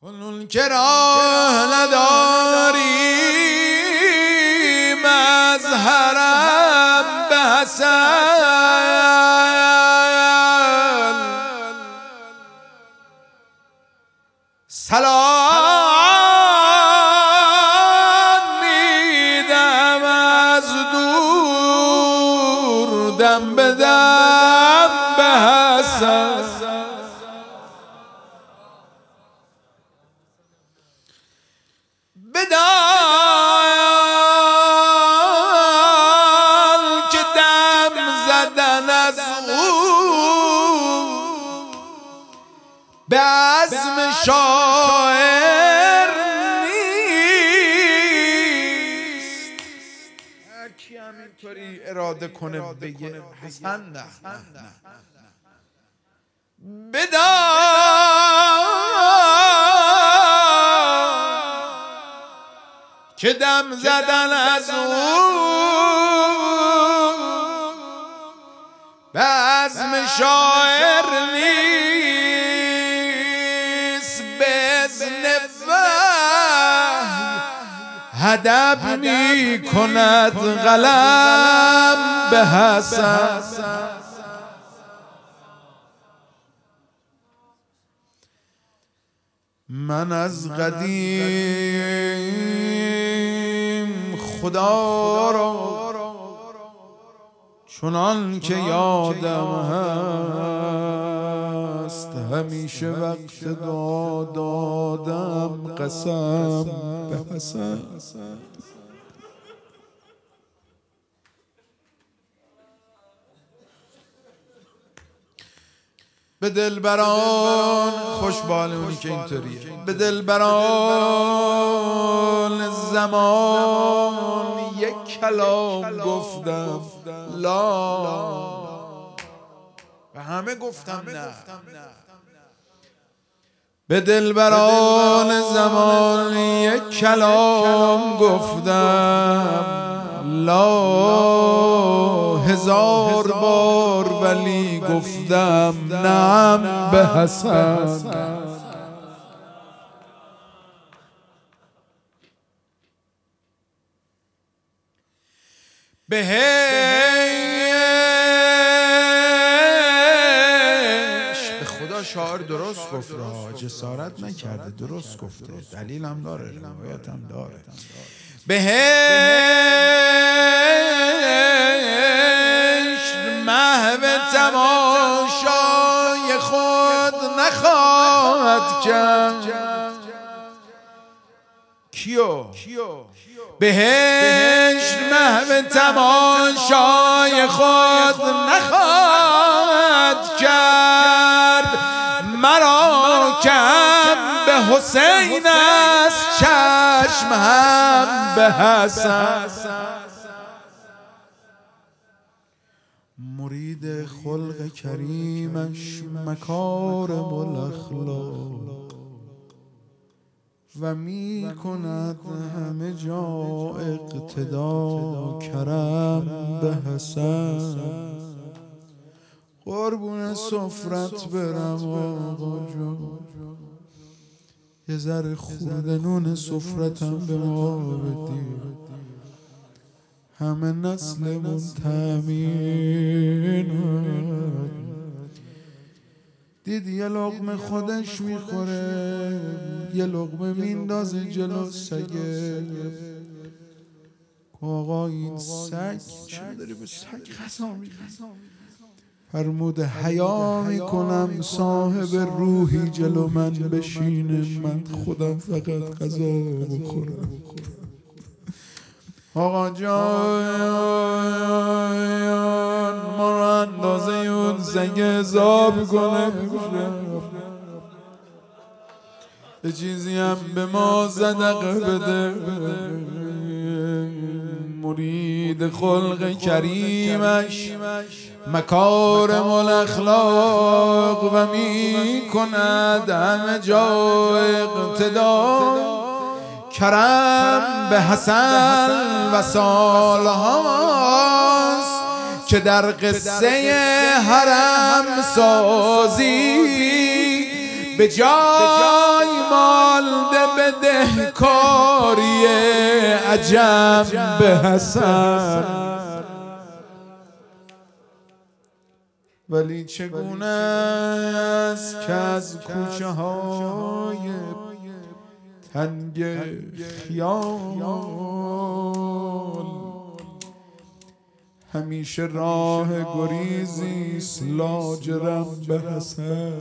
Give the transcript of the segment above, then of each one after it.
کنون که راه نداریم از حرم به حسن، سلام میدم از دور دم به دم به حسن. بدان که دم زدن از او به عزم شاعر نیست. هر کی همینطوری اراده کنه بگه حسن نه. بدان که دم زدن از او به عزم شاعر نیست، به اذن وحی ادب می کند قلم به حسن. من از قدیم خدا را چنان که یادم هست همیشه وقت دادم قسم به حسن. به دلبران خوشبال اونی که اینطوریه، به دلبران زمان یک کلام گفتم لا، به همه گفتم نه. به دلبران زمان یک کلام گفتم لا، هزار بار ولی گفتم نعم به حسن. بهش به خدا شاعر درست گفته، جسارت نکرده، درست گفته، دلیل هم داره، روایت هم داره. بهش محو تماشای خود نخواهد کرد. کیو؟ بهش محو تماشای خود نخواهد کرد، مرا که هم به حسین است چشم هم به حسن. مرید خلق کریمش مکارم الاخلاق و می کند همه جا اقتدا کرم به حسن. قربون سفرت برم آقا جان، یه ذره خورده نون سفرتم به ما بدی، همه نسلمون تامین. دید یه لقمه خودش میخوره، یه لقمه میندازه جلو سگه. آقا این سگ چرا داری به سگ غذا میدی؟ فرمود حیا میکنم صاحب روحی جلو من بشینه، من خودم فقط غذا بخورم. آقا جان ما رو اندازه اون سگ حساب کنه، یه چیزی هم به ما صدقه بده. مرید خلق کریمش مکارم الاخلاق و می کند همه جا اقتدا کرم به حسن و سالهاست که در قصه حرم سازی به جای مال بدهکاری عجم به حسن، ولی چگونه است که از کوچه های تنگ خیال همیشه راه گریزی است لاجرم به حسن.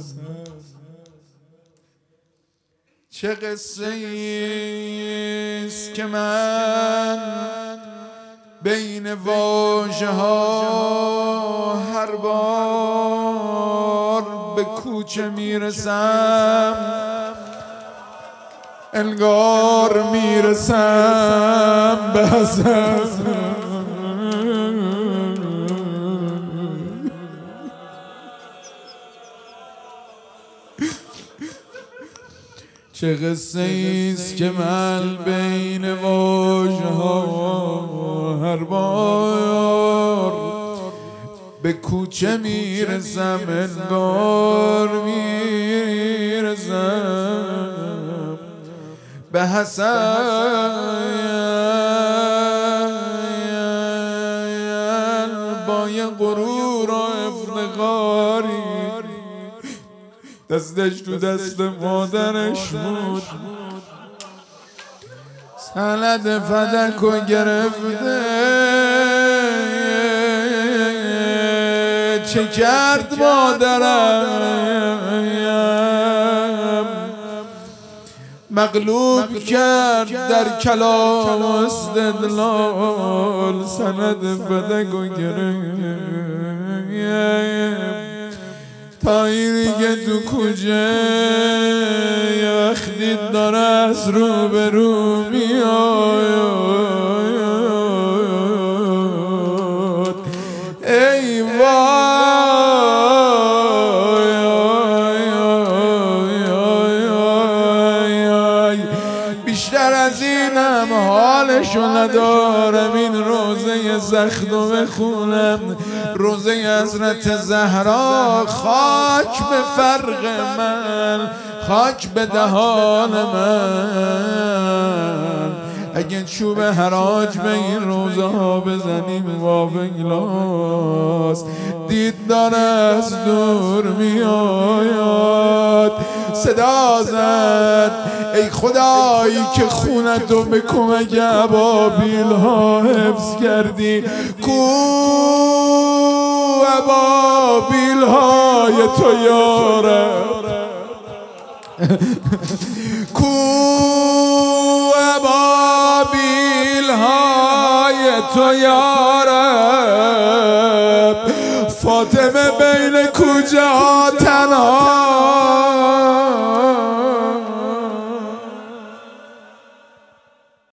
چه قصه ایست که من بین واژه ها هر بار به کوچه میرسم انگار میرسم به حسن. چه قصه ایست که من بین واژه ها هر بار به کوچه میرسم انگار میرسم به حسن. با یه غرور و افتخاری دستش تو دست مادرش بود، سند فدک و گرفته. چه کرد مادرم؟ مغلوب کرد در کلام و استدلال، سند فدک و گرفت. تا اینی که تو کوچه یه وقتی داره از رو به رو میاد. ای وای بیشتر از اینم حالشو ندارم. این روزه زخم بخونم، روزه حضرت زهرا. خاک به فرق من، خاک به دهان من. اگه چوب حراج به این روزه ها بزنیم وافگلاس، دید داره از دور میآید. صدا زد ای خدایی که خونتو به کمک ابابیل ها حفظ کردی. کو ابابیل های تو یارب، کو ابابیل های تو یارب. فاطمه بین کوچه ها تنها